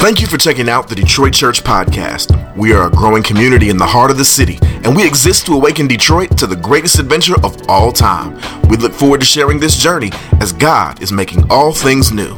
Thank you for checking out the Detroit Church Podcast. We are a growing community in the heart of the city, and we exist to awaken Detroit to the greatest adventure of all time. We look forward to sharing this journey as God is making all things new.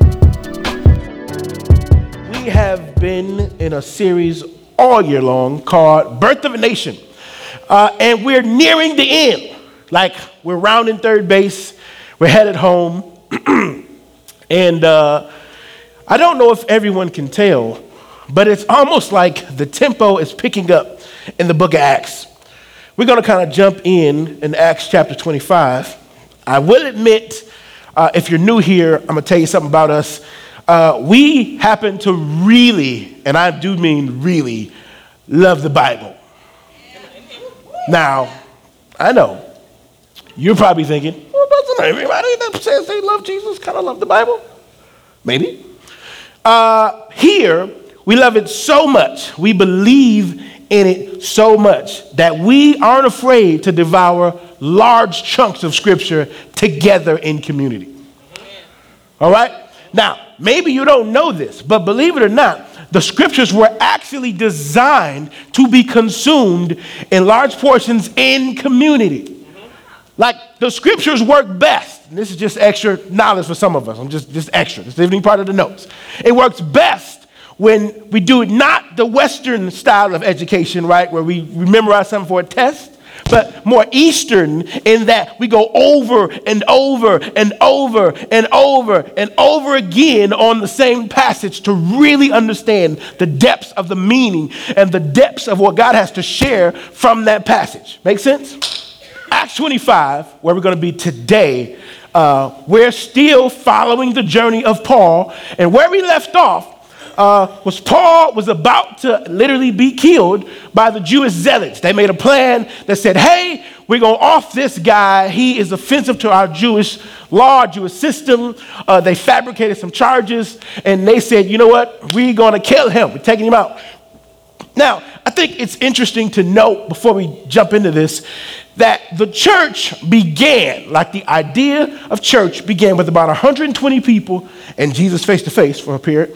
We have been in a series all year long called Birth of a Nation, and we're nearing the end. Like, we're rounding third base, we're headed home, and I don't know if everyone can tell, but it's almost like the tempo is picking up in the book of Acts. We're going to kind of jump in Acts chapter 25. I will admit, if you're new here, I'm going to tell you something about us. We happen to really, and I do mean really, love the Bible. Now, I know, you're probably thinking, well, doesn't everybody that says they love Jesus kind of love the Bible? Maybe. Here, we love it so much, we believe in it so much that we aren't afraid to devour large chunks of Scripture together in community. All right? Now, maybe you don't know this, but believe it or not, the Scriptures were actually designed to be consumed in large portions in community. Like, the Scriptures work best. And this is just extra knowledge for some of us. I'm just extra. This isn't even part of the notes. It works best when we do it not the Western style of education, right, where we memorize something for a test, but more Eastern in that we go over and over and over and over and over again on the same passage to really understand the depths of the meaning and the depths of what God has to share from that passage. Make sense? Acts 25, where we're going to be today, we're still following the journey of Paul. And where we left off was Paul was about to literally be killed by the Jewish zealots. They made a plan that said, hey, we're going to off this guy. He is offensive to our Jewish law, Jewish system. They fabricated some charges, and they said, you know what? We're going to kill him. We're taking him out. Now, I think it's interesting to note before we jump into this that the church began, like the idea of church began with about 120 people and Jesus face to face for a period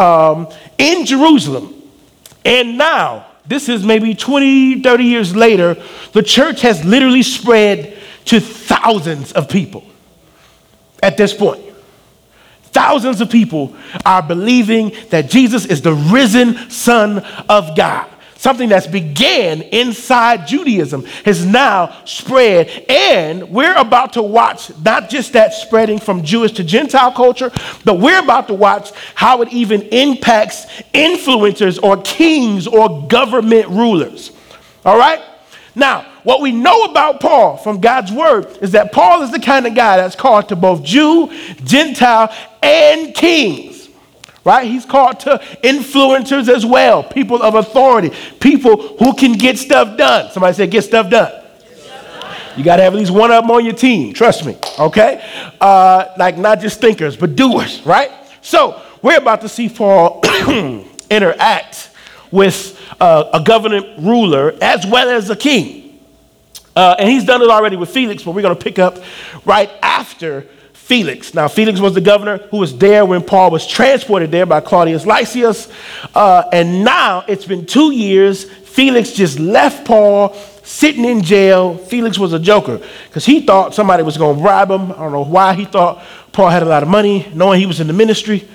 in Jerusalem. And now, this is maybe 20, 30 years later, the church has literally spread to thousands of people at this point. Thousands of people are believing that Jesus is the risen Son of God. Something that's began inside Judaism has now spread, and we're about to watch not just that spreading from Jewish to Gentile culture, but we're about to watch how it even impacts influencers or kings or government rulers. All right? Now, what we know about Paul from God's word is that Paul is the kind of guy that's called to both Jew, Gentile, and kings. Right? He's called to influencers as well, people of authority, people who can get stuff done. Somebody say, get stuff done. You got to have at least one of them on your team. Trust me. Okay? Like not just thinkers, but doers. Right? So we're about to see Paul interact with a government ruler as well as a king. And he's done it already with Felix, but we're going to pick up right after Felix. Now, Felix was the governor who was there when Paul was transported there by Claudius Lysias. And now it's been 2 years. Felix just left Paul sitting in jail. Felix was a joker because he thought somebody was going to bribe him. I don't know why he thought Paul had a lot of money, knowing he was in the ministry.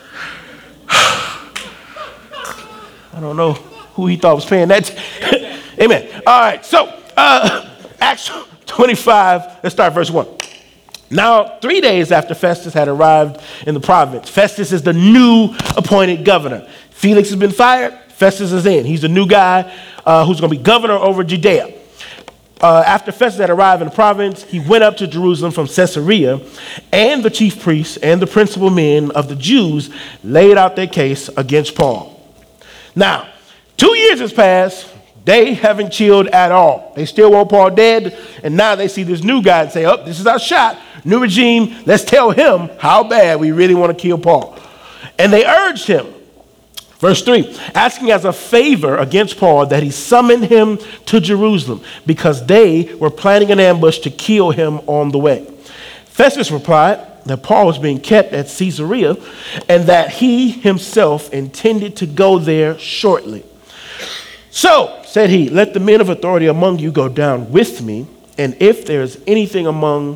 I don't know who he thought was paying that. Amen. All right. So, Acts 25, let's start verse 1. Now, 3 days after Festus had arrived in the province, Festus is the new appointed governor. Felix has been fired. Festus is in. He's the new guy who's going to be governor over Judea. After Festus had arrived in the province, he went up to Jerusalem from Caesarea, and the chief priests and the principal men of the Jews laid out their case against Paul. Now, 2 years has passed. They haven't chilled at all. They still want Paul dead, and now they see this new guy and say, oh, this is our shot. New regime, let's tell him how bad we really want to kill Paul. And they urged him, verse 3, asking as a favor against Paul that he summon him to Jerusalem because they were planning an ambush to kill him on the way. Festus replied, that Paul was being kept at Caesarea and that he himself intended to go there shortly. So, said he, let the men of authority among you go down with me, and if there is anything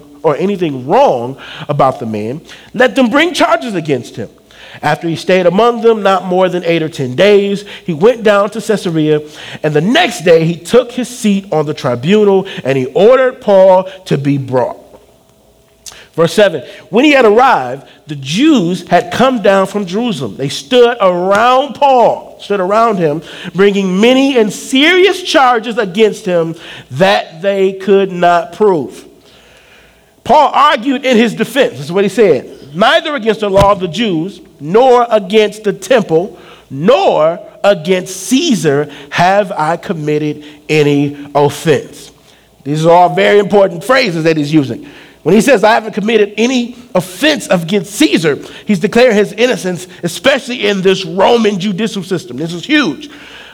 wrong about the man, let them bring charges against him. After he stayed among them not more than 8 or 10 days, he went down to Caesarea, and the next day he took his seat on the tribunal, and he ordered Paul to be brought. Verse 7, when he had arrived, the Jews had come down from Jerusalem. They stood around him, bringing many and serious charges against him that they could not prove. Paul argued in his defense. This is what he said. Neither against the law of the Jews, nor against the temple, nor against Caesar have I committed any offense. These are all very important phrases that he's using. When he says, I haven't committed any offense against Caesar, he's declaring his innocence, especially in this Roman judicial system. This is huge.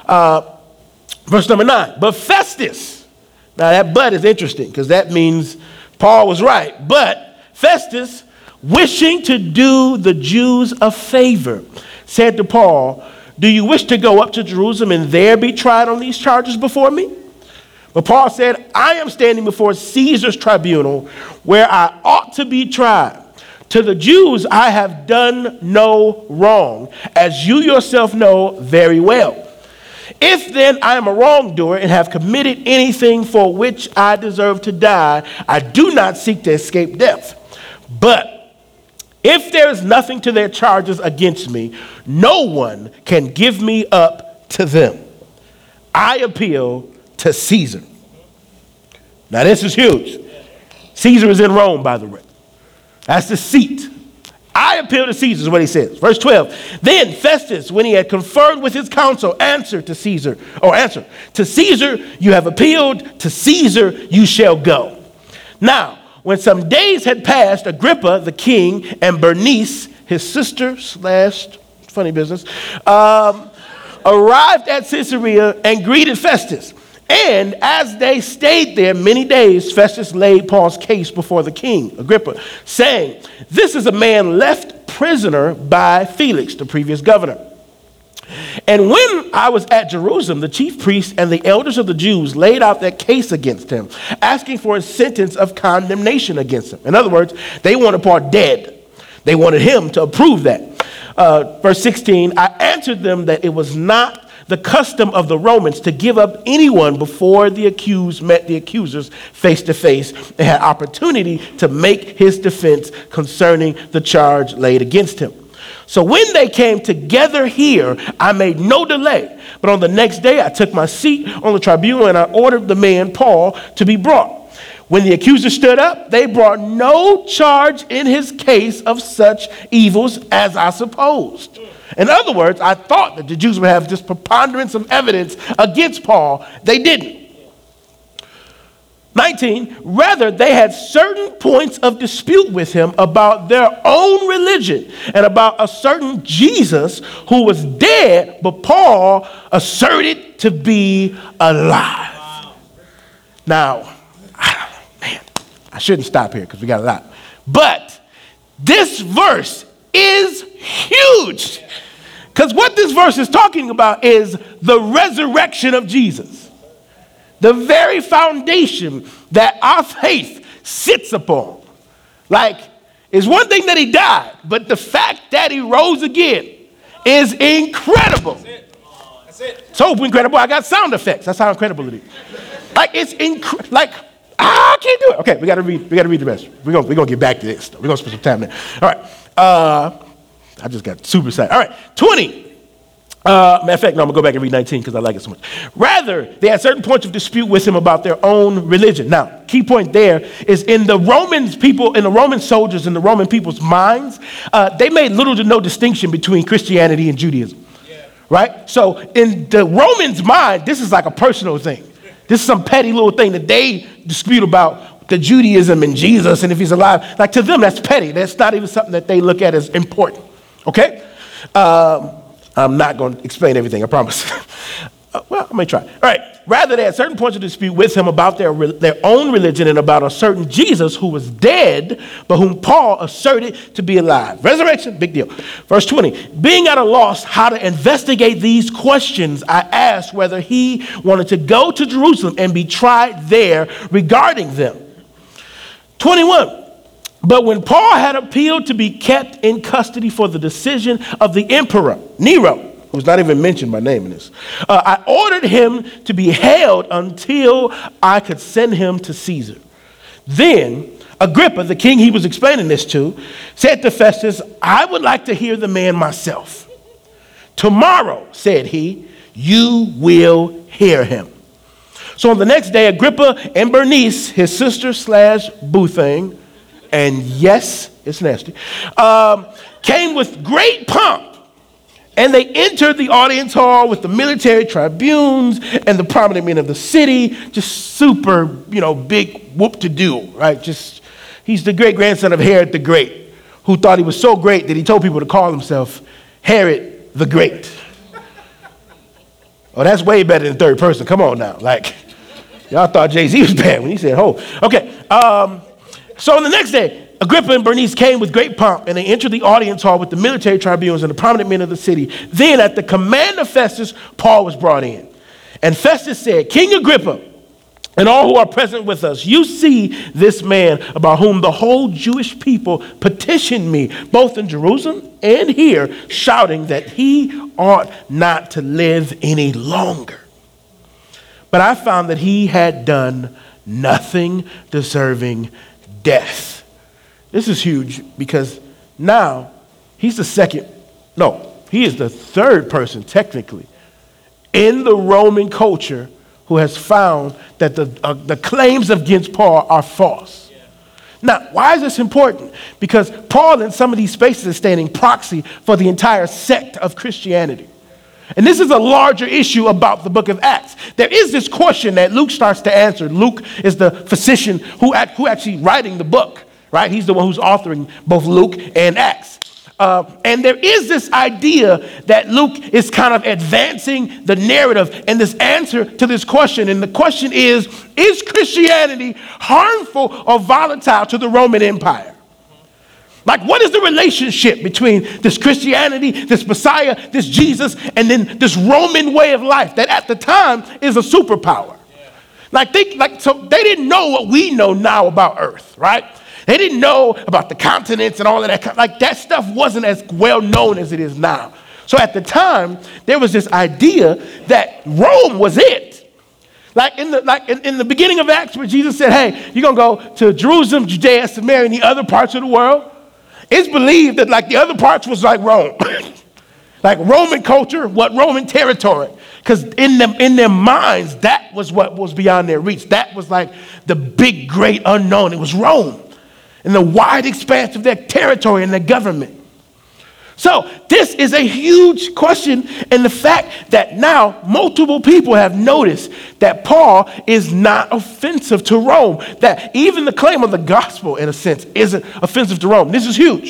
Verse number 9, but Festus, now that but is interesting because that means Paul was right. But Festus, wishing to do the Jews a favor, said to Paul, do you wish to go up to Jerusalem and there be tried on these charges before me? But Paul said, I am standing before Caesar's tribunal where I ought to be tried. To the Jews I have done no wrong, as you yourself know very well. If then I am a wrongdoer and have committed anything for which I deserve to die, I do not seek to escape death. But if there is nothing to their charges against me, no one can give me up to them. I appeal to Caesar. Now this is huge. Caesar is in Rome, by the way. That's the seat. I appeal to Caesar is what he says. Verse 12. Then Festus, when he had conferred with his council, answered to Caesar, to Caesar you have appealed, to Caesar you shall go. Now, when some days had passed, Agrippa the king and Bernice, his sister / funny business, arrived at Caesarea and greeted Festus. And as they stayed there many days, Festus laid Paul's case before the king, Agrippa, saying, this is a man left prisoner by Felix, the previous governor. And when I was at Jerusalem, the chief priests and the elders of the Jews laid out their case against him, asking for a sentence of condemnation against him. In other words, they wanted Paul dead. They wanted him to approve that. Verse 16, I answered them that it was not the custom of the Romans to give up anyone before the accused met the accusers face to face and had opportunity to make his defense concerning the charge laid against him. So when they came together here, I made no delay. But on the next day, I took my seat on the tribunal and I ordered the man Paul to be brought. When the accuser stood up, they brought no charge in his case of such evils as I supposed. In other words, I thought that the Jews would have this preponderance of evidence against Paul. They didn't. 19, rather, they had certain points of dispute with him about their own religion and about a certain Jesus who was dead, but Paul asserted to be alive. Wow. Now, I shouldn't stop here because we got a lot. But this verse is huge. Because what this verse is talking about is the resurrection of Jesus. The very foundation that our faith sits upon. Like, it's one thing that he died, but the fact that he rose again is incredible. That's it. So incredible, I got sound effects. That's how incredible it is. Like, it's I can't do it. Okay, we gotta read the rest. We're gonna get back to this. We're gonna spend some time there. All right. I just got super excited. All right, 20. Matter of fact, no, I'm going to go back and read 19 because I like it so much. Rather, they had certain points of dispute with him about their own religion. Now, key point there is in the Roman soldiers, in the Roman people's minds, they made little to no distinction between Christianity and Judaism. Yeah. Right? So in the Romans' mind, this is like a personal thing. This is some petty little thing that they dispute about the Judaism and Jesus and if he's alive. Like to them, that's petty. That's not even something that they look at as important. Okay? I'm not going to explain everything, I promise. Well, I may try. All right. Rather, they had certain points of dispute with him about their own religion and about a certain Jesus who was dead, but whom Paul asserted to be alive. Resurrection, big deal. Verse 20, being at a loss how to investigate these questions, I asked whether he wanted to go to Jerusalem and be tried there regarding them. 21, but when Paul had appealed to be kept in custody for the decision of the emperor, Nero, who's not even mentioned by name in this, I ordered him to be held until I could send him to Caesar. Then Agrippa, the king he was explaining this to, said to Festus, I would like to hear the man myself. Tomorrow, said he, you will hear him. So on the next day, Agrippa and Bernice, his sister / boo thing, and yes, it's nasty, came with great pomp. And they entered the audience hall with the military tribunes and the prominent men of the city, just super, big whoop-to-do, right? He's the great-grandson of Herod the Great, who thought he was so great that he told people to call himself Herod the Great. Oh, that's way better than third person. Come on now. Y'all thought Jay-Z was bad when he said, ho. Okay, so on the next day, Agrippa and Bernice came with great pomp, and they entered the audience hall with the military tribunes and the prominent men of the city. Then, at the command of Festus, Paul was brought in. And Festus said, King Agrippa, and all who are present with us, you see this man about whom the whole Jewish people petitioned me, both in Jerusalem and here, shouting that he ought not to live any longer. But I found that he had done nothing deserving death. This is huge because now he is the third person technically in the Roman culture who has found that the claims against Paul are false. Yeah. Now, why is this important? Because Paul in some of these spaces is standing proxy for the entire sect of Christianity. And this is a larger issue about the book of Acts. There is this question that Luke starts to answer. Luke is the physician who actually writing the book. Right? He's the one who's authoring both Luke and Acts. And there is this idea that Luke is kind of advancing the narrative and this answer to this question. And the question is Christianity harmful or volatile to the Roman Empire? What is the relationship between this Christianity, this Messiah, this Jesus, and then this Roman way of life that at the time is a superpower? So they didn't know what we know now about Earth, right? They didn't know about the continents and all of that. That stuff wasn't as well known as it is now. So at the time, there was this idea that Rome was it. In the beginning of Acts, where Jesus said, hey, you're going to go to Jerusalem, Judea, Samaria, and the other parts of the world. It's believed that the other parts was like Rome. Roman culture, Roman territory. Because in their minds, that was what was beyond their reach. That was the big, great unknown. It was Rome. In the wide expanse of their territory and their government. So this is a huge question, and the fact that now multiple people have noticed that Paul is not offensive to Rome, that even the claim of the gospel, in a sense, isn't offensive to Rome. This is huge.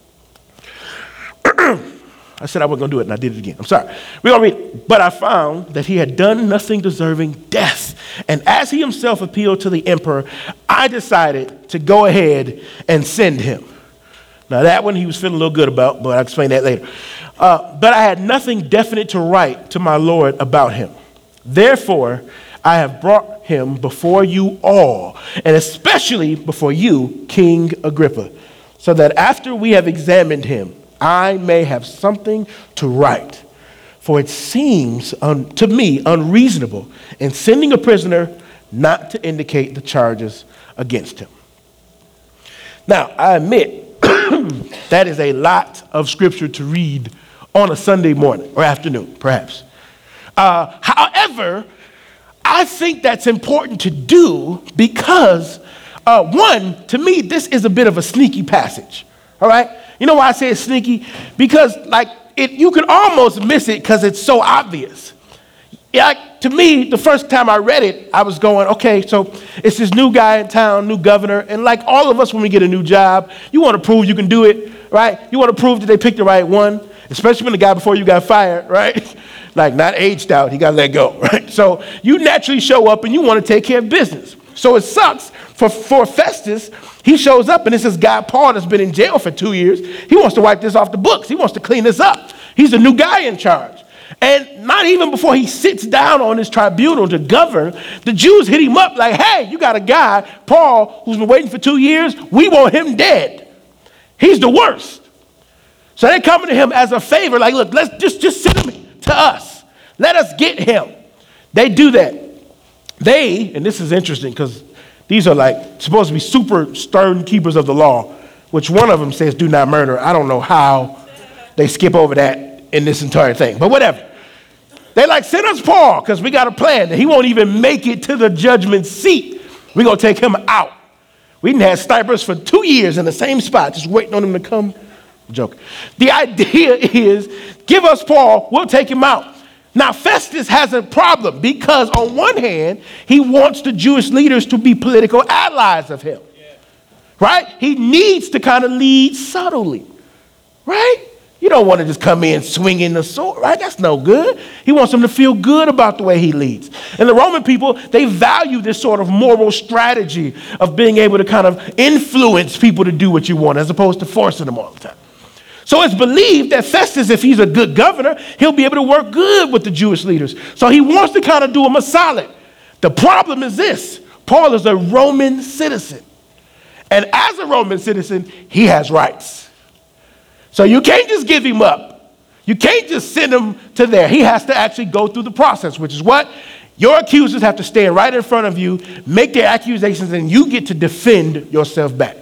I said I wasn't going to do it, and I did it again. I'm sorry. We're going to read. But I found that he had done nothing deserving death. And as he himself appealed to the emperor, I decided to go ahead and send him. Now, that one he was feeling a little good about, but I'll explain that later. But I had nothing definite to write to my Lord about him. Therefore, I have brought him before you all, and especially before you, King Agrippa, so that after we have examined him, I may have something to write. For it seems to me unreasonable in sending a prisoner not to indicate the charges against him. Now, I admit that is a lot of scripture to read on a Sunday morning or afternoon, perhaps. However, I think that's important to do because, one, to me, this is a bit of a sneaky passage, all right? You know why I say it's sneaky? Because, you can almost miss it because it's so obvious. To me, the first time I read it, I was going, okay, so it's this new guy in town, new governor, and like all of us when we get a new job, you want to prove you can do it, right? You want to prove that they picked the right one, especially when the guy before you got fired, right? like not aged out. He got to let go, right? So you naturally show up and you want to take care of business. So it sucks for Festus. He shows up and this is guy Paul that's been in jail for 2 years. He wants to wipe this off the books. He wants to clean this up. He's the new guy in charge. And not even before he sits down on his tribunal to govern, the Jews hit him up like, hey, you got a guy, Paul, who's been waiting for 2 years. We want him dead. He's the worst. So they're coming to him as a favor, like, look, let's just send him to us. Let us get him. They do that. And this is interesting because these are like supposed to be super stern keepers of the law, which one of them says do not murder. I don't know how they skip over that in this entire thing, but whatever. They like, send us Paul because we got a plan that he won't even make it to the judgment seat. We're going to take him out. We didn't have snipers for 2 years in the same spot, just waiting on him to come. Joke. The idea is, give us Paul, we'll take him out. Now, Festus has a problem because on one hand, he wants the Jewish leaders to be political allies of him, right? He needs to kind of lead subtly, right? You don't want to just come in swinging the sword, right? That's no good. He wants them to feel good about the way he leads. And the Roman people, they value this sort of moral strategy of being able to kind of influence people to do what you want as opposed to forcing them all the time. So it's believed that Festus, if he's a good governor, he'll be able to work good with the Jewish leaders. So he wants to kind of do them a solid. The problem is this: Paul is a Roman citizen. And as a Roman citizen, he has rights. So you can't just give him up. You can't just send him to there. He has to actually go through the process, which is what? Your accusers have to stand right in front of you, make their accusations, and you get to defend yourself back.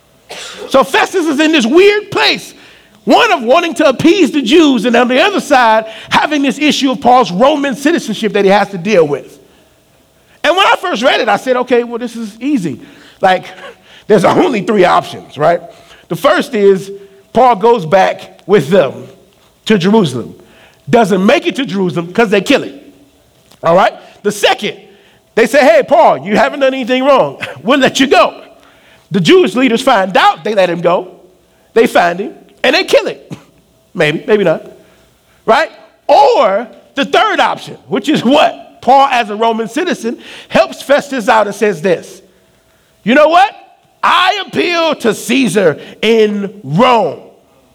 So Festus is in this weird place. One of wanting to appease the Jews, and on the other side, having this issue of Paul's Roman citizenship that he has to deal with. And when I first read it, I said, okay, well, this is easy. Like, there's only 3 options, right? The first is Paul goes back with them to Jerusalem. Doesn't make it to Jerusalem because they kill him. All right? The second, they say, hey, Paul, you haven't done anything wrong. We'll let you go. The Jewish leaders find out, they let him go. They find him. And they kill it. Maybe, maybe not. Right? Or the third option, which is what? Paul, as a Roman citizen, helps Festus out and says this. You know what? I appeal to Caesar in Rome.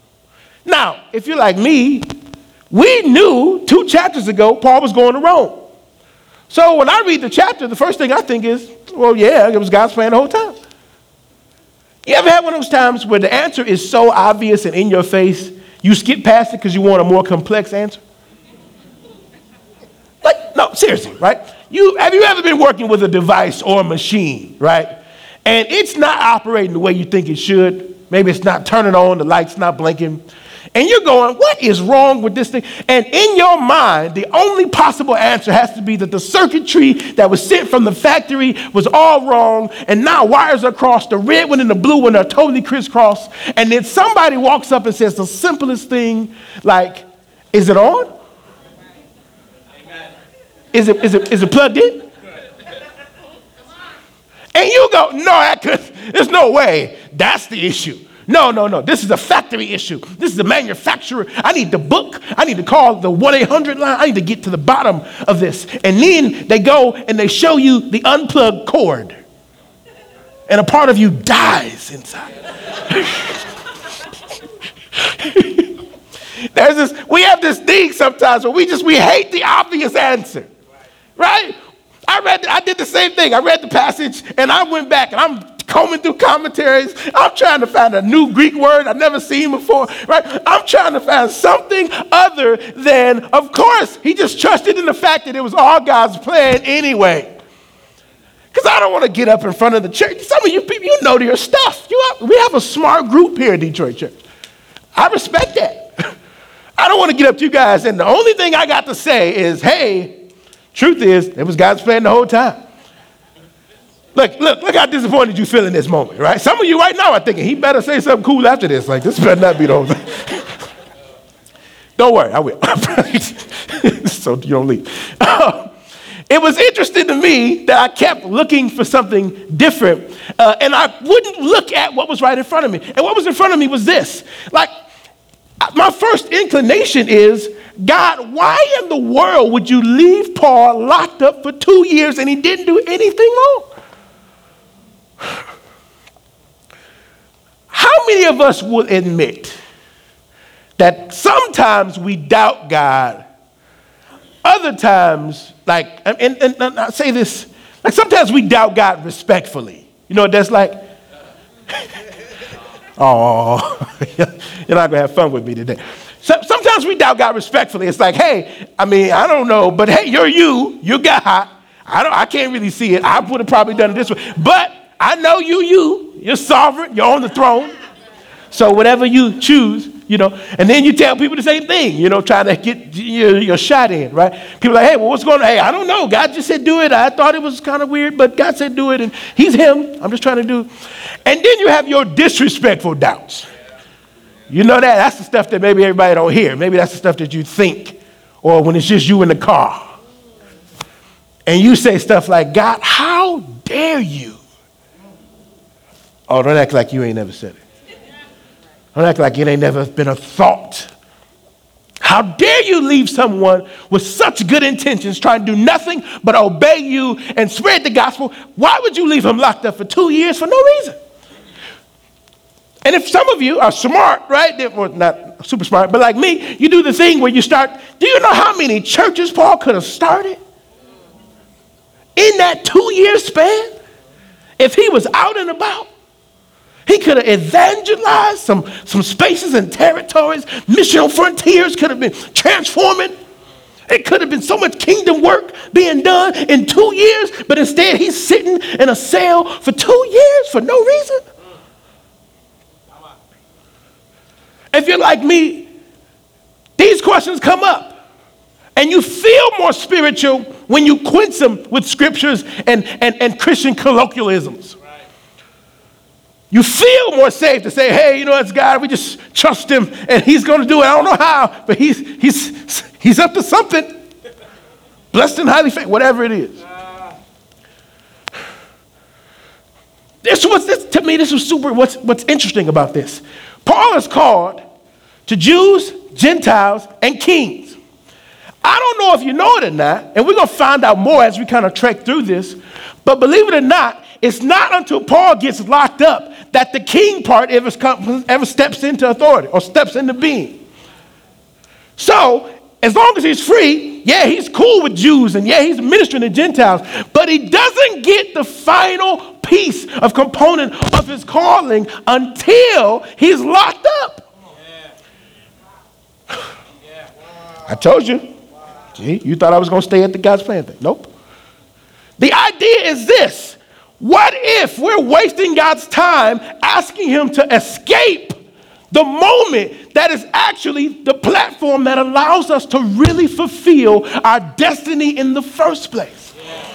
Now, if you're like me, we knew 2 chapters ago Paul was going to Rome. So when I read the chapter, the first thing I think is, well, yeah, it was God's plan the whole time. You ever had one of those times where the answer is so obvious and in your face, you skip past it because you want a more complex answer? Like, no, seriously, right? Have you ever been working with a device or a machine, right? And it's not operating the way you think it should. Maybe it's not turning on, the light's not blinking. And you're going, what is wrong with this thing? And in your mind, the only possible answer has to be that the circuitry that was sent from the factory was all wrong, and now wires are crossed, the red one and the blue one are totally crisscrossed, and then somebody walks up and says the simplest thing, like, is it on? Is it plugged in? And you go, no, there's no way. That's the issue. No. This is a factory issue. This is a manufacturer. I need the book. I need to call the 1-800 line. I need to get to the bottom of this. And then they go and they show you the unplugged cord. And a part of you dies inside. We have this thing sometimes where we hate the obvious answer. Right? I did the same thing. I read the passage and I went back and I'm combing through commentaries. I'm trying to find a new Greek word I've never seen before, right? I'm trying to find something other than, of course, he just trusted in the fact that it was all God's plan anyway. Because I don't want to get up in front of the church. Some of you people, you know your stuff. We have a smart group here at Detroit Church. I respect that. I don't want to get up to you guys and the only thing I got to say is, hey, truth is, it was God's plan the whole time. Look how disappointed you feel in this moment, right? Some of you right now are thinking, he better say something cool after this. Like, this better not be the whole thing. Don't worry, I will. So you don't leave. It was interesting to me that I kept looking for something different, and I wouldn't look at what was right in front of me. And what was in front of me was this. Like, my first inclination is God, why in the world would you leave Paul locked up for 2 years and he didn't do anything wrong? How many of us will admit that sometimes we doubt God, other times, like, and I say this, like sometimes we doubt God respectfully. You know what that's like? Oh, you're not going to have fun with me today. Sometimes we doubt God respectfully. It's like, hey, I mean, I don't know, but hey, you're God. I can't really see it. I would have probably done it this way. But I know you're sovereign, you're on the throne. So whatever you choose, and then you tell people the same thing, trying to get your shot in, right? People are like, hey, well, what's going on? Hey, I don't know. God just said do it. I thought it was kind of weird, but God said do it, and he's him. I'm just trying to do. And then you have your disrespectful doubts. You know that? That's the stuff that maybe everybody don't hear. Maybe that's the stuff that you think, or when it's just you in the car. And you say stuff like, God, how dare you? Oh, don't act like you ain't never said it. Don't act like it ain't never been a thought. How dare you leave someone with such good intentions trying to do nothing but obey you and spread the gospel? Why would you leave him locked up for 2 years for no reason? And if some of you are smart, right? Well, not super smart, but like me, you do the thing where you start, do you know how many churches Paul could have started in that 2 year span? If he was out and about, he could have evangelized some spaces and territories. Missional frontiers could have been transforming. It could have been so much kingdom work being done in 2 years, but instead he's sitting in a cell for 2 years for no reason. If you're like me, these questions come up, and you feel more spiritual when you quench them with scriptures and Christian colloquialisms. You feel more safe to say, hey, it's God. We just trust him, and he's going to do it. I don't know how, but he's up to something. Blessed and highly favored, whatever it is. To me, this was super. What's interesting about this? Paul is called to Jews, Gentiles, and kings. I don't know if you know it or not, and we're going to find out more as we kind of trek through this, but believe it or not, it's not until Paul gets locked up that the king part ever steps into authority or steps into being. So, as long as he's free, yeah, he's cool with Jews, and yeah, he's ministering to Gentiles, but he doesn't get the final piece of component of his calling until he's locked up. I told you. See, you thought I was going to stay at the God's plan thing. Nope. The idea is this. What if we're wasting God's time asking him to escape the moment that is actually the platform that allows us to really fulfill our destiny in the first place?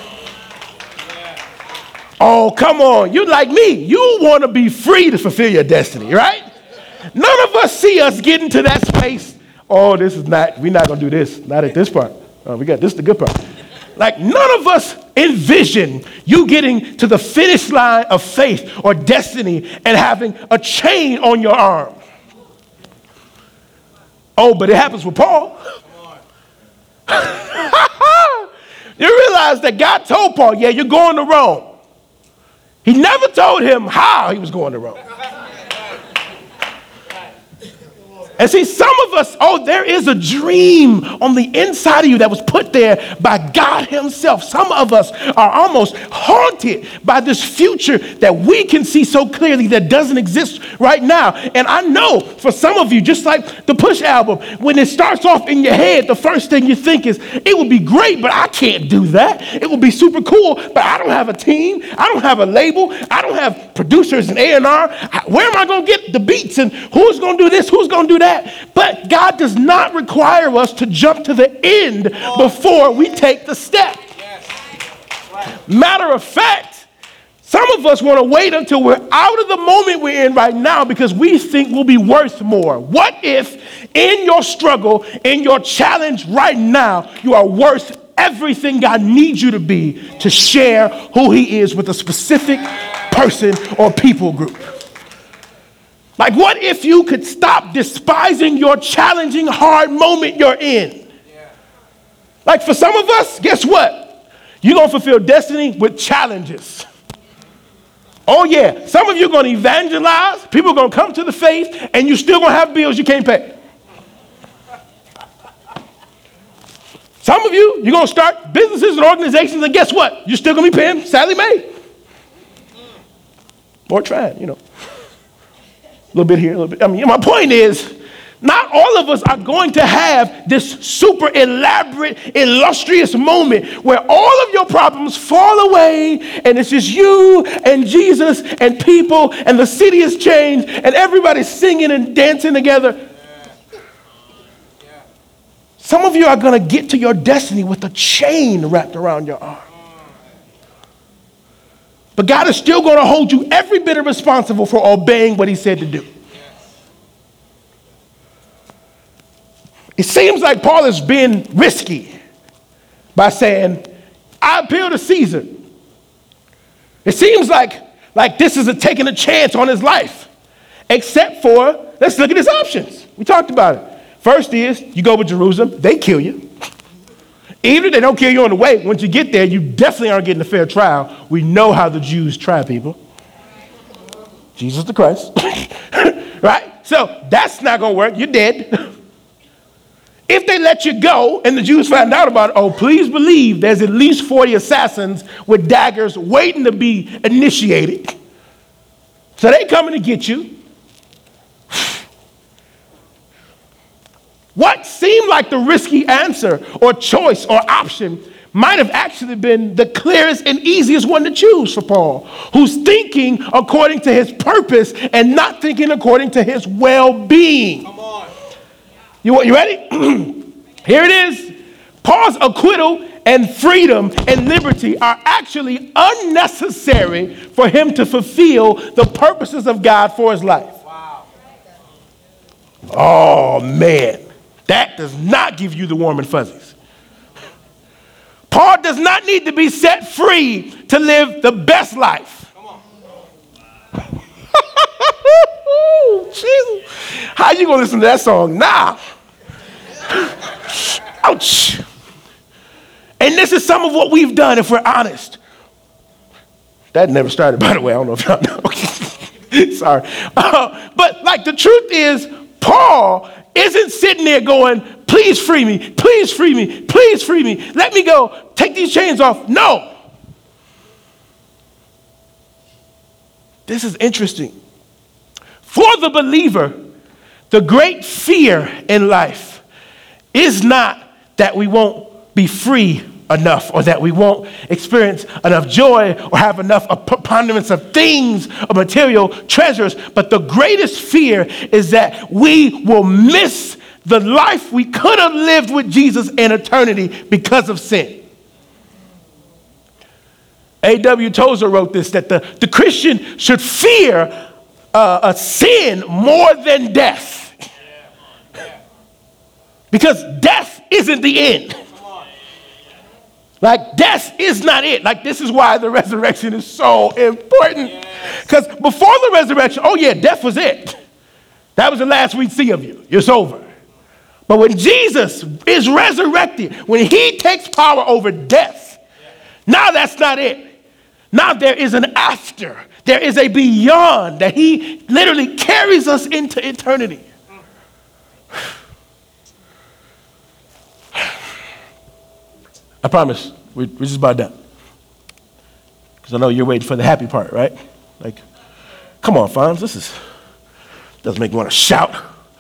Oh, come on. You're like me. You want to be free to fulfill your destiny, right? None of us see us getting to that space. Oh, we're not going to do this. Not at this part. Oh, this is the good part. Like none of us envision you getting to the finish line of faith or destiny and having a chain on your arm. Oh, but it happens with Paul. You realize that God told Paul, yeah, you're going to Rome. He never told him how he was going to Rome. And see, some of us, there is a dream on the inside of you that was put there by God himself. Some of us are almost haunted by this future that we can see so clearly that doesn't exist right now. And I know for some of you, just like the Push album, when it starts off in your head, the first thing you think is, it would be great, but I can't do that. It would be super cool, but I don't have a team. I don't have a label. I don't have producers and A&R. Where am I going to get the beats? And who's going to do this? Who's going to do that? But God does not require us to jump to the end before we take the step. Matter of fact, some of us want to wait until we're out of the moment we're in right now because we think we'll be worth more. What if in your struggle, in your challenge right now, you are worth everything God needs you to be to share who he is with a specific person or people group? Like, what if you could stop despising your challenging, hard moment you're in? Yeah. Like, for some of us, guess what? You're going to fulfill destiny with challenges. Oh, yeah. Some of you are going to evangelize. People are going to come to the faith, and you're still going to have bills you can't pay. Some of you, you're going to start businesses and organizations, and guess what? You're still going to be paying Sally Mae. Or trying, A little bit here, a little bit. I mean, my point is, not all of us are going to have this super elaborate, illustrious moment where all of your problems fall away and it's just you and Jesus and people and the city has changed and everybody's singing and dancing together. Some of you are going to get to your destiny with a chain wrapped around your arm. But God is still going to hold you every bit responsible for obeying what he said to do. It seems like Paul has been risky by saying, I appeal to Caesar. It seems like this is taking a chance on his life. Except for, let's look at his options. We talked about it. First is, you go to Jerusalem, they kill you. Even if they don't kill you on the way, once you get there, you definitely aren't getting a fair trial. We know how the Jews try people. Jesus the Christ. Right? So that's not going to work. You're dead. If they let you go and the Jews find out about it, oh, please believe there's at least 40 assassins with daggers waiting to be initiated. So they coming to get you. What seemed like the risky answer or choice or option might have actually been the clearest and easiest one to choose for Paul, who's thinking according to his purpose and not thinking according to his well-being. Come on. You ready? Here it is. Paul's acquittal and freedom and liberty are actually unnecessary for him to fulfill the purposes of God for his life. Wow. Oh, man. That does not give you the warm and fuzzies. Paul does not need to be set free to live the best life. Come on. Jesus. How you going to listen to that song now? Ouch. And this is some of what we've done, if we're honest. That never started, by the way. I don't know if y'all know. Sorry. But like the truth is, Paul isn't sitting there going, please free me, please free me, please free me. Let me go. Take these chains off. No. This is interesting. For the believer, the great fear in life is not that we won't be free enough or that we won't experience enough joy or have enough a preponderance of things or material treasures, but the greatest fear is that we will miss the life we could have lived with Jesus in eternity because of sin. A.W. Tozer wrote this, that the Christian should fear a sin more than death. Because death isn't the end. Like, death is not it. Like, this is why the resurrection is so important. Because before the resurrection, oh yeah, death was it. That was the last we'd see of you. It's over. But when Jesus is resurrected, when he takes power over death, now that's not it. Now there is an after. There is a beyond that he literally carries us into eternity. I promise, we're just about done. Because I know you're waiting for the happy part, right? Like, come on, Fonz, doesn't make me want to shout.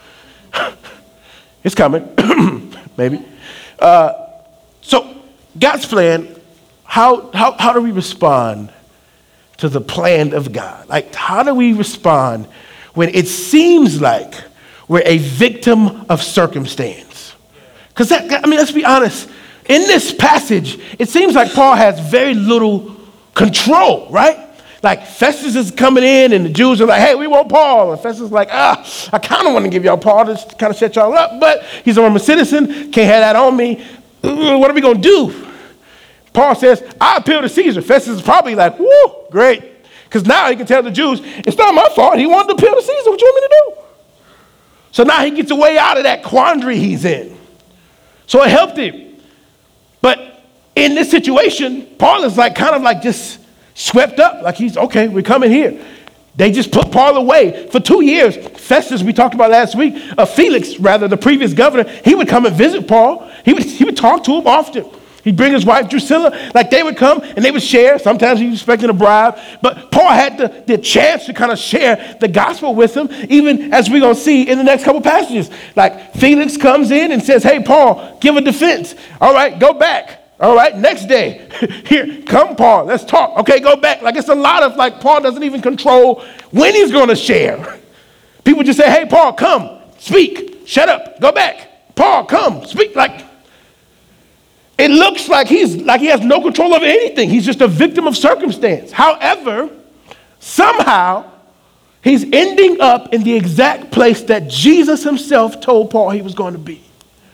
It's coming, maybe. So, God's plan, how do we respond to the plan of God? Like, how do we respond when it seems like we're a victim of circumstance? Because let's be honest. In this passage, it seems like Paul has very little control, right? Like Festus is coming in and the Jews are like, hey, we want Paul. And Festus is like, I kind of want to give y'all Paul to kind of set y'all up, but he's a Roman citizen, can't have that on me. What are we going to do? Paul says, I appeal to Caesar. Festus is probably like, woo, great. Because now he can tell the Jews, it's not my fault. He wanted to appeal to Caesar. What you want me to do? So now he gets a way out of that quandary he's in. So it helped him. But in this situation, Paul is like kind of like just swept up. Like he's, okay, we're coming here. They just put Paul away. For 2 years, Festus, we talked about last week, Felix, rather, the previous governor, he would come and visit Paul. He would talk to him often. He'd bring his wife Drusilla. Like they would come and they would share. Sometimes he was expecting a bribe. But Paul had the chance to kind of share the gospel with him, even as we're going to see in the next couple passages. Like Felix comes in and says, hey, Paul, give a defense. All right, go back. All right, next day. Here, come, Paul, let's talk. Okay, go back. Like it's a lot of like Paul doesn't even control when he's going to share. People just say, hey, Paul, come, speak. Shut up, go back. Paul, come, speak. Like, it looks like he has no control over anything. He's just a victim of circumstance. However, somehow he's ending up in the exact place that Jesus himself told Paul he was going to be.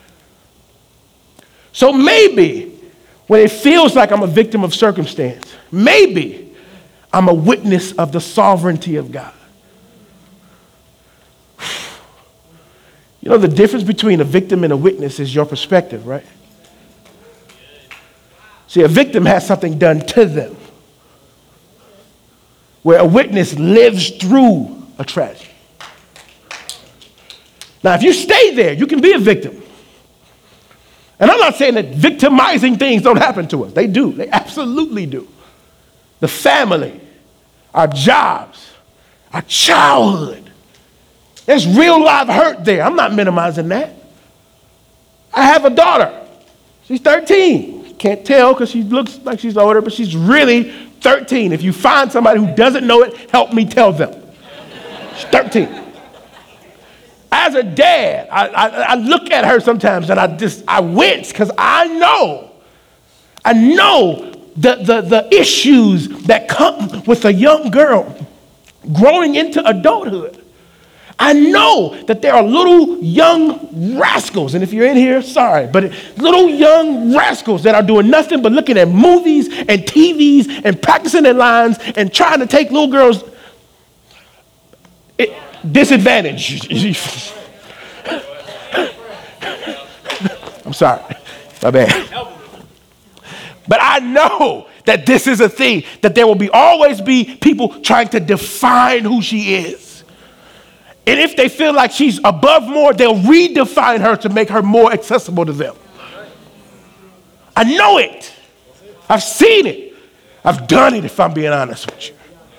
So maybe when it feels like I'm a victim of circumstance, maybe I'm a witness of the sovereignty of God. You know, the difference between a victim and a witness is your perspective, right? See, a victim has something done to them, where a witness lives through a tragedy. Now, if you stay there, you can be a victim. And I'm not saying that victimizing things don't happen to us. They do. They absolutely do. The family, our jobs, our childhood. There's real live hurt there. I'm not minimizing that. I have a daughter. She's 13. Can't tell because she looks like she's older, but she's really 13. If you find somebody who doesn't know it, help me tell them. She's 13. As a dad, I look at her sometimes and I wince because I know the issues that come with a young girl growing into adulthood. I know that there are little young rascals, and if you're in here, sorry, but little young rascals that are doing nothing but looking at movies and TVs and practicing their lines and trying to take little girls' disadvantage. I'm sorry, my bad. But I know that this is a thing, that there will always be people trying to define who she is. And if they feel like she's above more, they'll redefine her to make her more accessible to them. I know it. I've seen it. I've done it, if I'm being honest with you.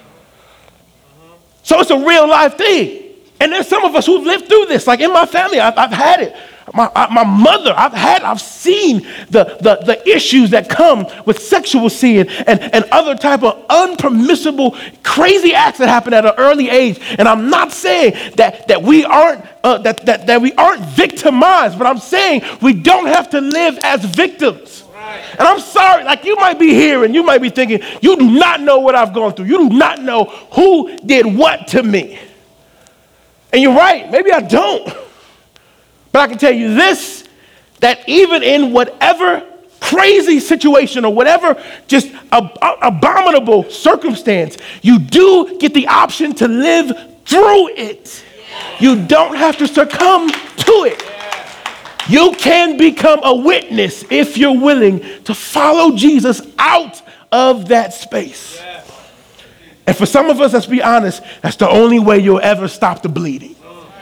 So it's a real life thing. And there's some of us who've lived through this. Like in my family, I've had it. My mother, I've seen the issues that come with sexual sin and other type of unpermissible, crazy acts that happen at an early age. And I'm not saying that we aren't victimized, but I'm saying we don't have to live as victims. And I'm sorry, like you might be here and you might be thinking, you do not know what I've gone through. You do not know who did what to me. And you're right, maybe I don't. But I can tell you this, that even in whatever crazy situation or whatever just abominable circumstance, you do get the option to live through it. You don't have to succumb to it. You can become a witness if you're willing to follow Jesus out of that space. And for some of us, let's be honest, that's the only way you'll ever stop the bleeding.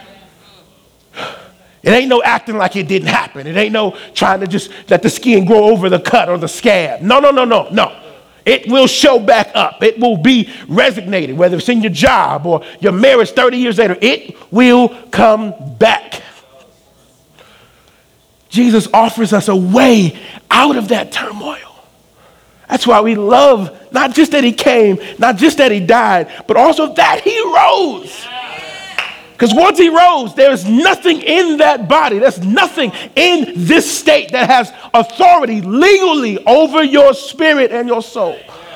It ain't no acting like it didn't happen. It ain't no trying to just let the skin grow over the cut or the scab. No. It will show back up. It will be resignated, whether it's in your job or your marriage 30 years later. It will come back. Jesus offers us a way out of that turmoil. That's why we love not just that he came, not just that he died, but also that he rose. Because once he rose, there's nothing in that body. There's nothing in this state that has authority legally over your spirit and your soul.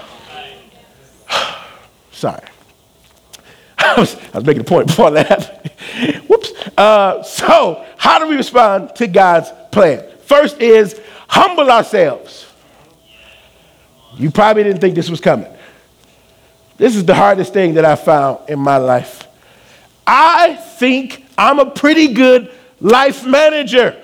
Sorry. I was making a point before that happened. Whoops. So how do we respond to God's plan? First is humble ourselves. You probably didn't think this was coming. This is the hardest thing that I found in my life. I think I'm a pretty good life manager.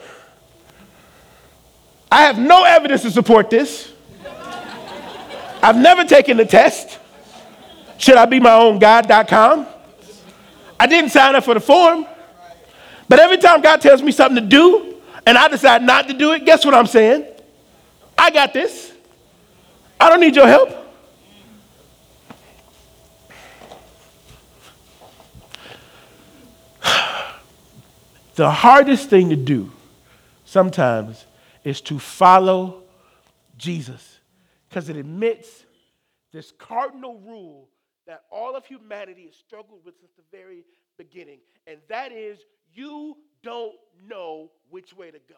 I have no evidence to support this. I've never taken the test. Should I be my own God.com? I didn't sign up for the form. But every time God tells me something to do and I decide not to do it, guess what I'm saying? I got this. I don't need your help. The hardest thing to do sometimes is to follow Jesus, because it admits this cardinal rule that all of humanity has struggled with since the very beginning, and that is you don't know which way to go.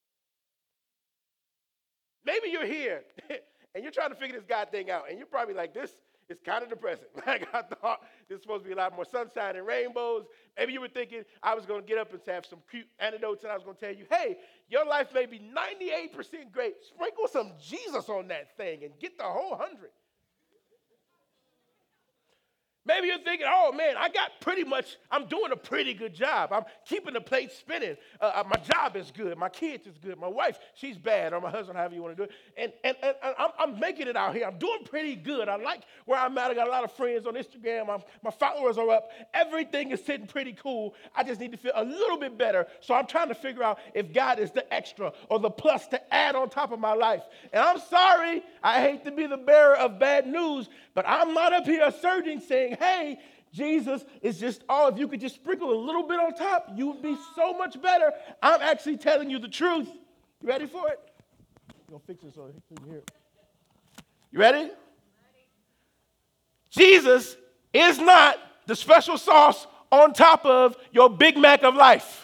Maybe you're here and you're trying to figure this God thing out, and you're probably like, this is kind of depressing. Like, I thought this was supposed to be a lot more sunshine and rainbows. Maybe you were thinking I was going to get up and have some cute anecdotes, and I was going to tell you, hey, your life may be 98% great. Sprinkle some Jesus on that thing and get the whole 100. Maybe you're thinking, oh, man, I'm doing a pretty good job. I'm keeping the plate spinning. My job is good. My kids is good. My wife, she's bad, or my husband, however you want to do it. And I'm making it out here. I'm doing pretty good. I like where I'm at. I got a lot of friends on Instagram. My followers are up. Everything is sitting pretty cool. I just need to feel a little bit better. So I'm trying to figure out if God is the extra or the plus to add on top of my life. And I'm sorry. I hate to be the bearer of bad news, but I'm not up here asserting, saying, hey, Jesus is just, if you could just sprinkle a little bit on top, you would be so much better. I'm actually telling you the truth. You ready for it? I'm going to fix this so you can hear it. You ready? Jesus is not the special sauce on top of your Big Mac of life.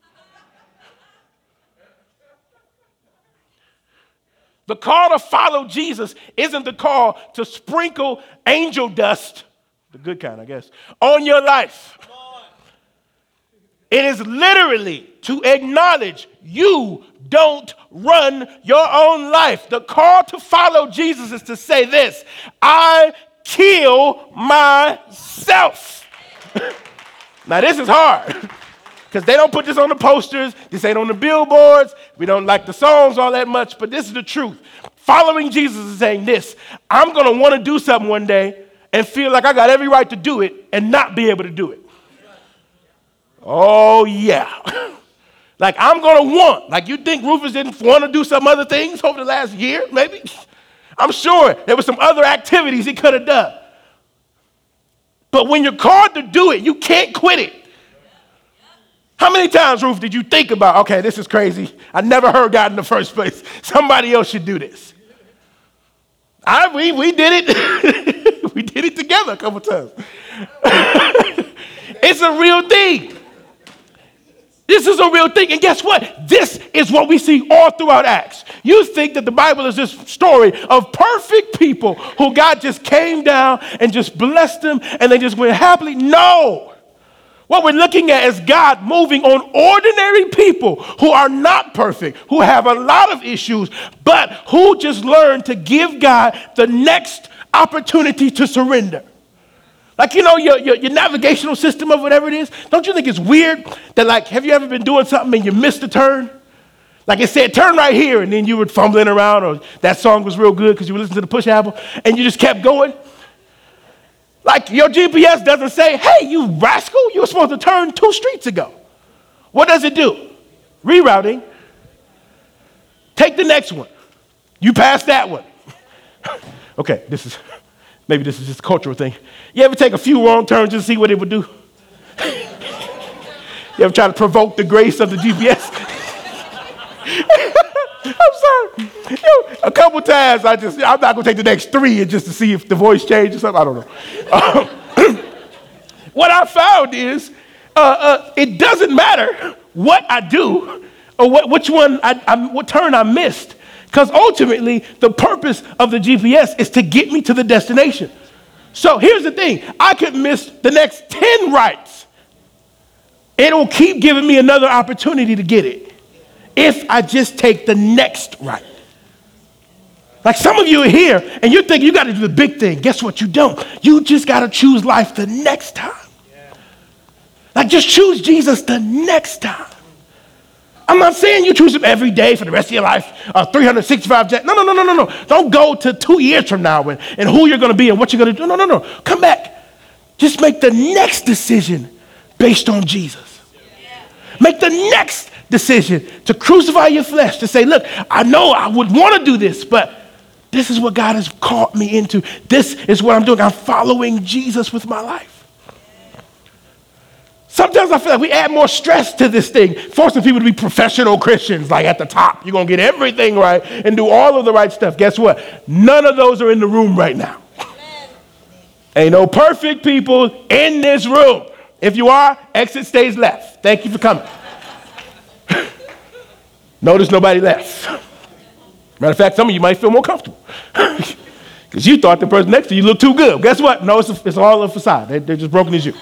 The call to follow Jesus isn't the call to sprinkle angel dust, the good kind, I guess, on your life. It is literally to acknowledge you don't run your own life. The call to follow Jesus is to say this: I kill myself. Now, this is hard because they don't put this on the posters. This ain't on the billboards. We don't like the songs all that much, but this is the truth. Following Jesus is saying this: I'm going to want to do something one day and feel like I got every right to do it and not be able to do it. Oh, yeah. Like, I'm going to want. Like, you think Rufus didn't want to do some other things over the last year, maybe? I'm sure there were some other activities he could have done. But when you're called to do it, you can't quit it. How many times, Rufus, did you think about, okay, this is crazy. I never heard God in the first place. Somebody else should do this. We did it. We did it together a couple times. It's a real thing. This is a real thing. And guess what? This is what we see all throughout Acts. You think that the Bible is this story of perfect people who God just came down and just blessed them and they just went happily? No. What we're looking at is God moving on ordinary people who are not perfect, who have a lot of issues, but who just learn to give God the next opportunity to surrender. Like, you know, your navigational system or whatever it is, don't you think it's weird that, like, have you ever been doing something and you missed a turn? Like it said, turn right here, and then you were fumbling around, or that song was real good because you were listening to the Push album, and you just kept going. Like, your GPS doesn't say, hey, you rascal, you were supposed to turn 2 streets ago. What does it do? Rerouting. Take the next one. You passed that one. Okay, maybe this is just a cultural thing. You ever take a few wrong turns just to see what it would do? You ever try to provoke the grace of the GPS? I'm sorry. A couple times I'm not going to take the next 3 and just to see if the voice changes or something. I don't know. What I found is it doesn't matter what I do or what turn I missed, because ultimately the purpose of the GPS is to get me to the destination. So here's the thing. I could miss the next 10 rights. It'll keep giving me another opportunity to get it if I just take the next right. Like some of you are here and you're thinking you got to do the big thing. Guess what? You don't. You just got to choose life the next time. Like just choose Jesus the next time. I'm not saying you choose him every day for the rest of your life, 365 days. No. Don't go to 2 years from now and who you're going to be and what you're going to do. No. Come back. Just make the next decision based on Jesus. Make the next decision to crucify your flesh, to say, look, I know I would want to do this, but this is what God has called me into. This is what I'm doing. I'm following Jesus with my life. Sometimes I feel like we add more stress to this thing, forcing people to be professional Christians, like at the top. You're going to get everything right and do all of the right stuff. Guess what? None of those are in the room right now. Ain't no perfect people in this room. If you are, exit stays left. Thank you for coming. Notice nobody left. Matter of fact, some of you might feel more comfortable because you thought the person next to you looked too good. Guess what? No, it's all a facade. They're just broken as you.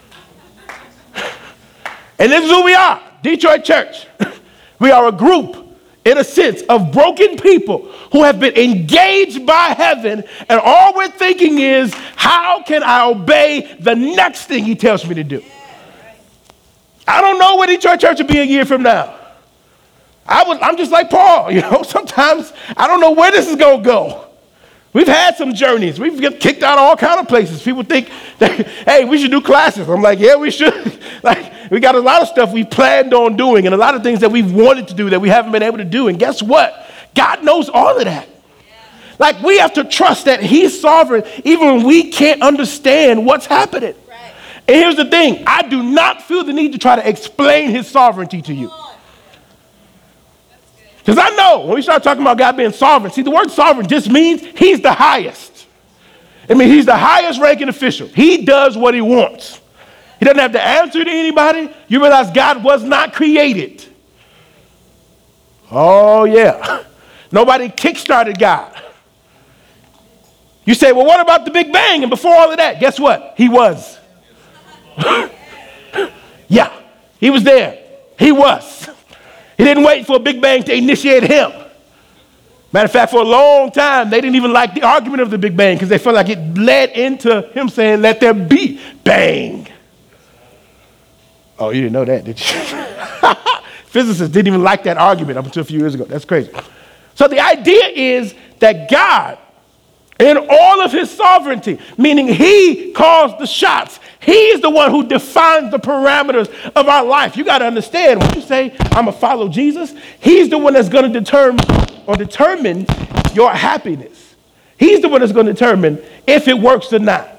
And this is who we are, Detroit Church. We are a group, in a sense, of broken people who have been engaged by heaven, and all we're thinking is, how can I obey the next thing he tells me to do? I don't know where Detroit Church will be a year from now. I'm just like Paul, sometimes I don't know where this is going to go. We've had some journeys. We've get kicked out of all kinds of places. People think that, hey, we should do classes. I'm like, yeah, we should. Like, we got a lot of stuff we planned on doing and a lot of things that we've wanted to do that we haven't been able to do. And guess what? God knows all of that. Like, we have to trust that he's sovereign even when we can't understand what's happening. Right. And here's the thing. I do not feel the need to try to explain his sovereignty to you. Because I know when we start talking about God being sovereign, see, the word sovereign just means he's the highest. I mean, he's the highest ranking official. He does what he wants. He doesn't have to answer to anybody. You realize God was not created. Oh, yeah. Nobody kickstarted God. You say, well, what about the Big Bang? And before all of that, guess what? He was. Yeah, he was there. He was. He didn't wait for a Big Bang to initiate him. Matter of fact, for a long time, they didn't even like the argument of the Big Bang because they felt like it led into him saying, let there be bang. Oh, you didn't know that, did you? Physicists didn't even like that argument up until a few years ago. That's crazy. So the idea is that God, in all of his sovereignty, meaning he calls the shots. He is the one who defines the parameters of our life. You got to understand, when you say, I'm going to follow Jesus, he's the one that's going to determine your happiness. He's the one that's going to determine if it works or not.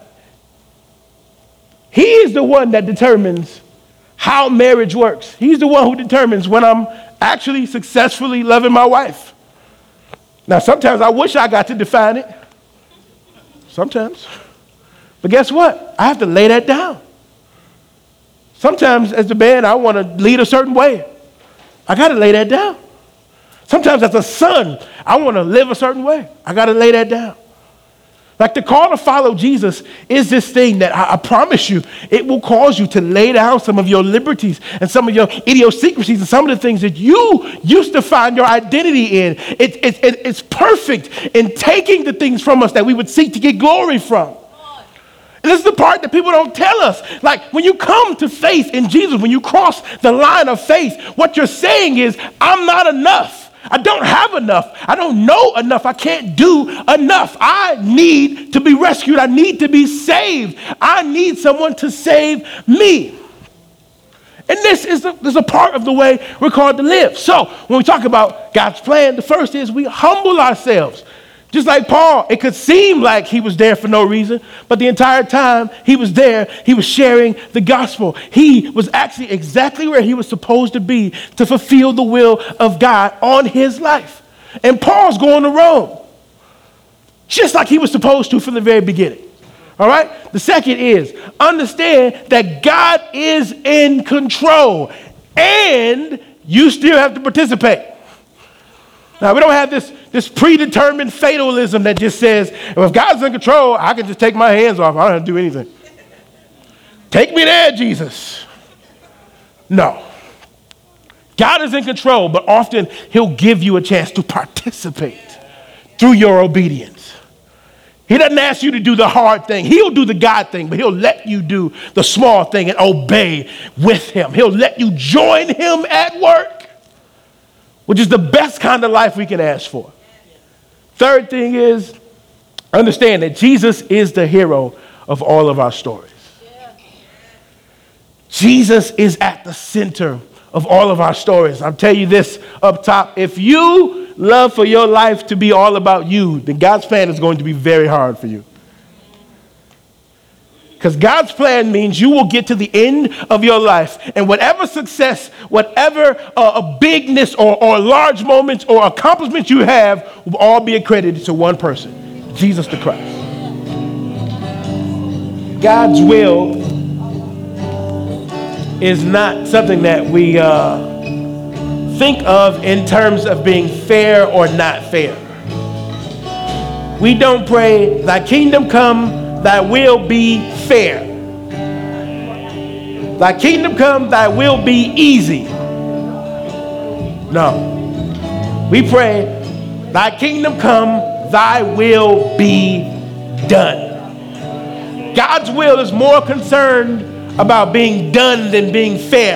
He is the one that determines how marriage works. He's the one who determines when I'm actually successfully loving my wife. Now, sometimes I wish I got to define it. Sometimes. But guess what? I have to lay that down. Sometimes as the man, I want to lead a certain way. I got to lay that down. Sometimes as a son, I want to live a certain way. I got to lay that down. Like the call to follow Jesus is this thing that I promise you, it will cause you to lay down some of your liberties and some of your idiosyncrasies and some of the things that you used to find your identity in. It's perfect in taking the things from us that we would seek to get glory from. And this is the part that people don't tell us. Like when you come to faith in Jesus, when you cross the line of faith, what you're saying is, I'm not enough. I don't have enough. I don't know enough. I can't do enough. I need to be rescued. I need to be saved. I need someone to save me. And this is a part of the way we're called to live. So when we talk about God's plan, the first is we humble ourselves. Just like Paul, it could seem like he was there for no reason, but the entire time he was there, he was sharing the gospel. He was actually exactly where he was supposed to be to fulfill the will of God on his life. And Paul's going to Rome, just like he was supposed to from the very beginning. All right? The second is understand that God is in control and you still have to participate. Now, we don't have this predetermined fatalism that just says, well, if God's in control, I can just take my hands off. I don't have to do anything. Take me there, Jesus. No. God is in control, but often he'll give you a chance to participate. through your obedience. He doesn't ask you to do the hard thing. He'll do the God thing, but he'll let you do the small thing and obey with him. He'll let you join him at work, which is the best kind of life we can ask for. Third thing is, understand that Jesus is the hero of all of our stories. Jesus is at the center of all of our stories. I'll tell you this up top. If you love for your life to be all about you, then God's plan is going to be very hard for you. Because God's plan means you will get to the end of your life, and whatever success, whatever bigness or large moments or accomplishments you have will all be accredited to one person, Jesus the Christ. God's will is not something that we think of in terms of being fair or not fair. We don't pray, thy kingdom come, thy will be fair. Thy kingdom come, thy will be easy. No. We pray, thy kingdom come, thy will be done. God's will is more concerned about being done than being fair.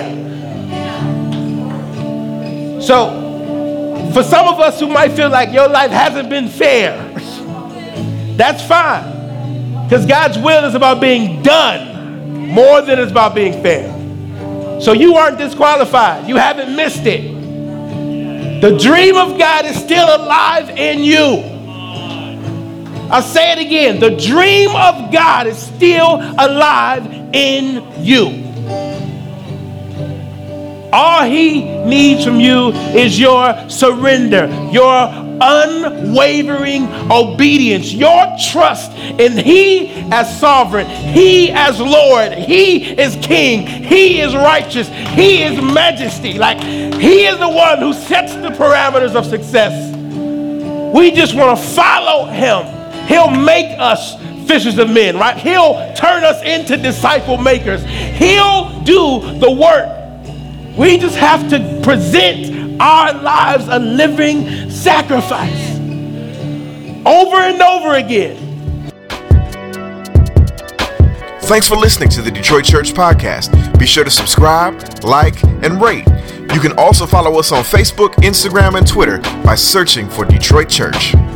So, for some of us who might feel like your life hasn't been fair, that's fine. Because God's will is about being done more than it's about being fair. So you aren't disqualified. You haven't missed it. The dream of God is still alive in you. I'll say it again. The dream of God is still alive in you. All he needs from you is your surrender, your unwavering obedience, your trust in he as sovereign, he as Lord, he is king, he is righteous, he is majesty. Like, he is the one who sets the parameters of success. We just want to follow him. He'll make us fishers of men, right? He'll turn us into disciple makers. He'll do the work. We just have to present our lives a living sacrifice over and over again. Thanks for listening to the Detroit Church Podcast. Be sure to subscribe, like, and rate. You can also follow us on Facebook, Instagram, and Twitter by searching for Detroit Church.